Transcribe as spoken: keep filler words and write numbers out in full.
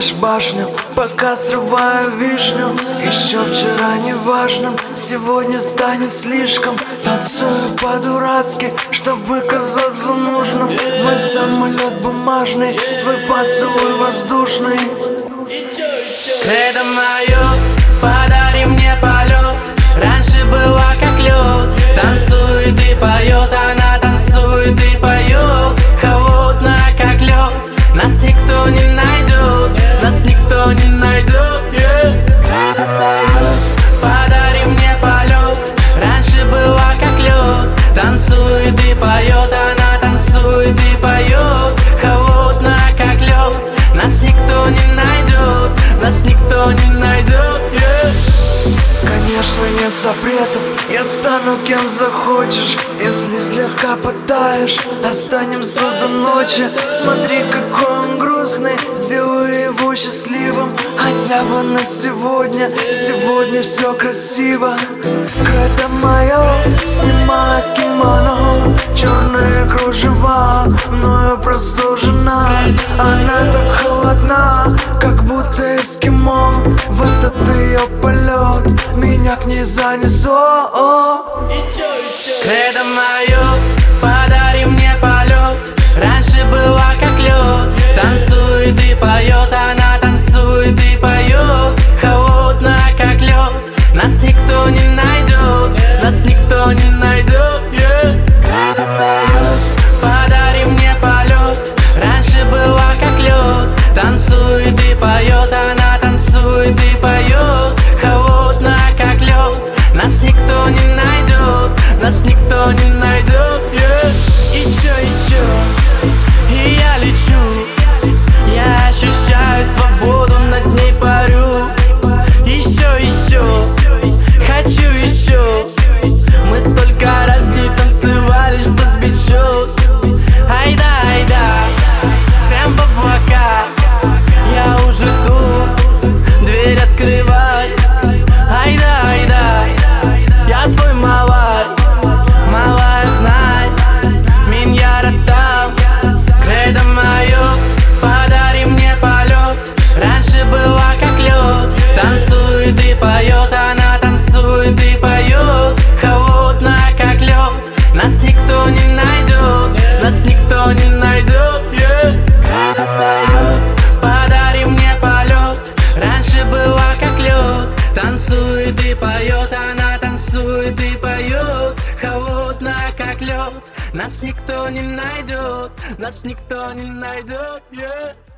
Помнишь башню, пока срываю вишню? Еще вчера неважным, сегодня станет слишком. Танцую по-дурацки, чтобы казаться нужным. Мой самолет бумажный, твой поцелуй воздушный. Кредо мое, подари мне полет. Раньше была как лед. Танцует и поет, она танцует и поет. Холодная как лед. Нас никто не найдет, нас никто не найдет, yeah. Кредо мое, подари мне полет. Раньше была как лед. Танцует и поет, она танцует и поет. Холодная как лед. Нас никто не найдет, нас никто не найдет, yeah. Конечно, нет запретов, я стану кем захочешь. Если слегка пытаешь, останемся до ночи. Смотри, какой он грустный, сделаю его счастливым. Хотя бы на сегодня, сегодня все красиво. Кредо мое снимает кимоно, черные кружева, мною простужена. Она так холодна, как будто эскимо. В этот ее полет меня к ней занесло. Кредо мое, подари мне полет. Раньше была как лед. Танцует и поет, она танцует и поет. Холодная как лед. Нас никто не найдет, нас никто не найдет, yeah. Кредо мое, подари мне полет. Раньше была как лед. Танцует и поет, она танцует и поет. Холодная как лед. Нас никто не найдет, нас никто не найдет, yeah. И чё, и чё, и я лечу. Я ощущаю свободу, над ней парю. Еще, еще, хочу еще. Мы столько раз не танцевали, что сбечет. Айда, айда, прям в облака. Я уже тут, дверь открывай. Айда, айда, я твой малай. Малая, знай, меня там. Кредо мое, подари мне полет. Раньше была как лед. Танцует и поет, она танцует и поет. Холодная как лед. Нас никто не найдет, нас никто не найдет, yeah. Кредо мое, подари мне полет. Раньше была как лед. Танцует и поет, она танцует и поет. Холодная как лед. Нас никто не найдет, нас никто не найдет, yeah.